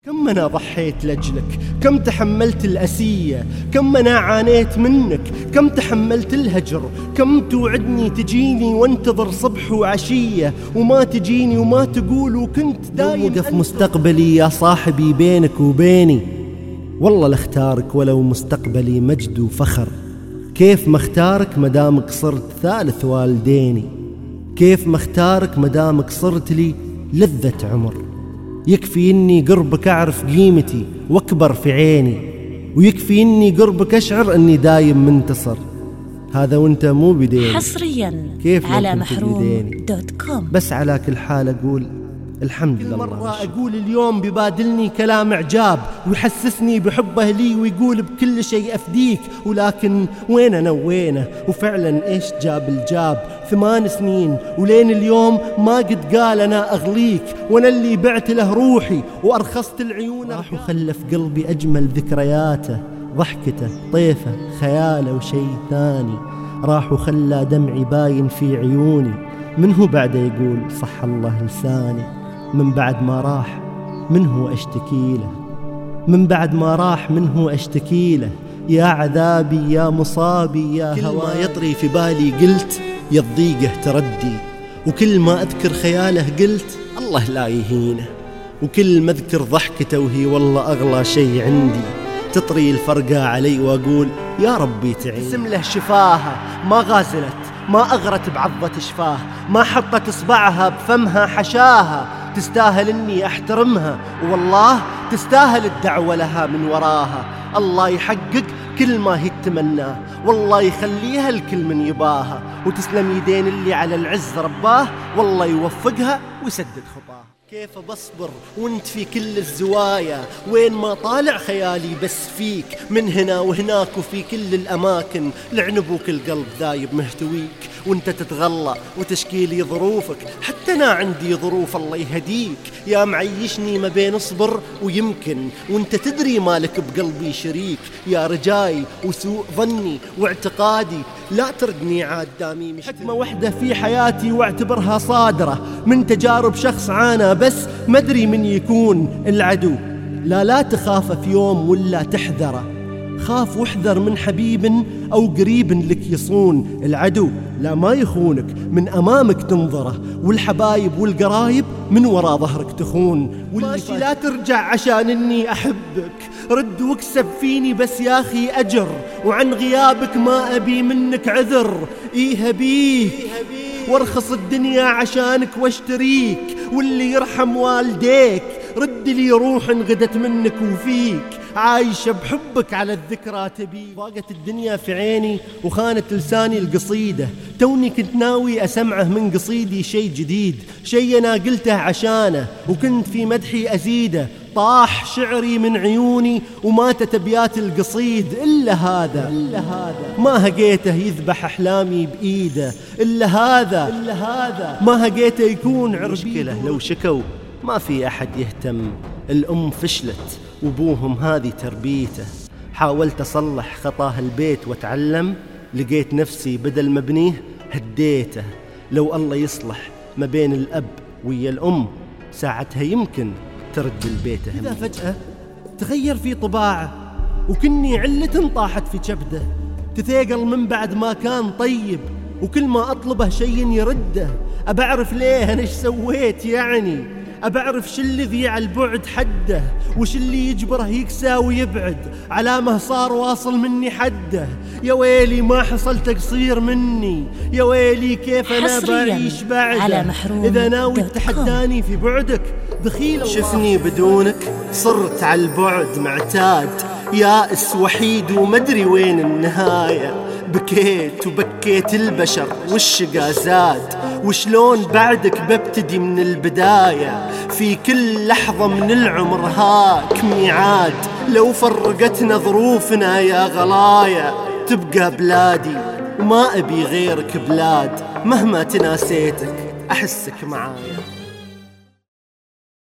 كم أنا ضحيت لأجلك، كم تحملت الأسية، كم أنا عانيت منك، كم تحملت الهجر، كم توعدني تجيني وانتظر صبح وعشية وما تجيني وما تقول، وكنت دايم وقف مستقبلي يا صاحبي بينك وبيني، والله لاختارك ولو مستقبلي مجد وفخر. كيف ما اختارك مدامك صرت ثالث والديني، كيف ما اختارك مدامك صرت لي لذة عمر. يكفي إني قربك أعرف قيمتي وأكبر في عيني، ويكفي إني قربك أشعر إني دايم منتصر. هذا وانت مو بديني حصريا كيف على محروم.com. بس على كل حال أقول الحمد لله. مرة أقول اليوم ببادلني كلام إعجاب ويحسسني بحبه لي ويقول بكل شيء أفديك، ولكن وين أنا وينه؟ وفعلا إيش جاب الجاب؟ 8 سنين ولين اليوم ما قد قال أنا أغليك، وأنا اللي بعت له روحي وأرخصت العيون. راح وخلف قلبي أجمل ذكرياته، ضحكته طيفه خياله وشي ثاني، راح وخلى دمعي باين في عيوني. من هو بعده يقول صح الله لساني؟ من بعد ما راح من هو أشتكي له؟ من بعد ما راح من هو أشتكي له؟ يا عذابي يا مصابي يا هواي. كل ما يطري في بالي قلت يا الضيقه تردي، وكل ما أذكر خياله قلت الله لا يهينه، وكل ما أذكر ضحكته وهي والله أغلى شيء عندي، تطري الفرقة علي وأقول يا ربي تعين. اسم له شفاها ما غازلت، ما أغرت بعضة شفاه، ما حطت إصبعها بفمها حشاها، تستاهل إني أحترمها والله تستاهل الدعوة لها من وراها. الله يحقق كل ما هي تتمناه، والله يخليها الكل من يباها، وتسلم يدين اللي على العز رباه، والله يوفقها ويسدد خطاها. كيف بصبر وانت في كل الزوايا، وين ما طالع خيالي بس فيك، من هنا وهناك وفي كل الأماكن، لعنبوك القلب ذايب مهتويك، وانت تتغلى وتشكي لي ظروفك، حتى أنا عندي ظروف الله يهديك، يا معيشني ما بين اصبر ويمكن، وانت تدري مالك بقلبي شريك، يا رجاي وسوء ظني واعتقادي، لا تردني عاد دامي مش حكمة وحدة في حياتي واعتبرها صادرة من تجارب شخص عانى بس مدري من يكون العدو. لا تخاف في يوم ولا تحذره، خاف واحذر من حبيب أو قريب لك يصون. العدو لا ما يخونك، من أمامك تنظره، والحبايب والقرايب من وراء ظهرك تخون. ماشي لا ترجع عشان إني أحبك، رد واكسب فيني بس يا أخي أجر، وعن غيابك ما أبي منك عذر. إيه بيك وارخص الدنيا عشانك واشتريك، واللي يرحم والديك رد لي روح انغدت منك وفيك، عايشة بحبك على الذكرى تبي. ضاقت الدنيا في عيني وخانت لساني القصيدة، توني كنت ناوي أسمعه من قصيدي شيء جديد، شيء أنا قلته عشانه وكنت في مدحي أزيده، طاح شعري من عيوني وماتت أبيات القصيد. إلا هذا ما هقيته يذبح أحلامي بإيده، إلا هذا ما هقيته يكون عربيله. لو شكوا ما في أحد يهتم، الأم فشلت وبوهم هذه تربيته، حاولت أصلح خطاه البيت وأتعلم، لقيت نفسي بدل ما ابنيه هديته. لو الله يصلح ما بين الأب ويا الأم ساعتها يمكن ترد البيت. إذا فجأة تغير في طباعه وكني علة طاحت في كبده، تثيقل من بعد ما كان طيب، وكل ما أطلبه شيء يرده. أبعرف ليه أنا إيش سويت يعني، أبعرف شو الذي على البعد حده، وش اللي يجبره يكسى ويبعد، علامه صار واصل مني حده. يا ويلي ما حصل تقصير مني، يا ويلي كيف أنا بعيش بعده، إذا ناوي تحداني في بعدك دخيل. شفني بدونك صرت على البعد معتاد، يائس وحيد ومدري وين النهاية، بكيت وبكيت البشر والشقا زاد، وشلون بعدك ببتدي من البداية، في كل لحظة من العمر هاك ميعاد، لو فرقتنا ظروفنا يا غلايا تبقى بلادي وما أبي غيرك بلاد، مهما تناسيتك أحسك معايا.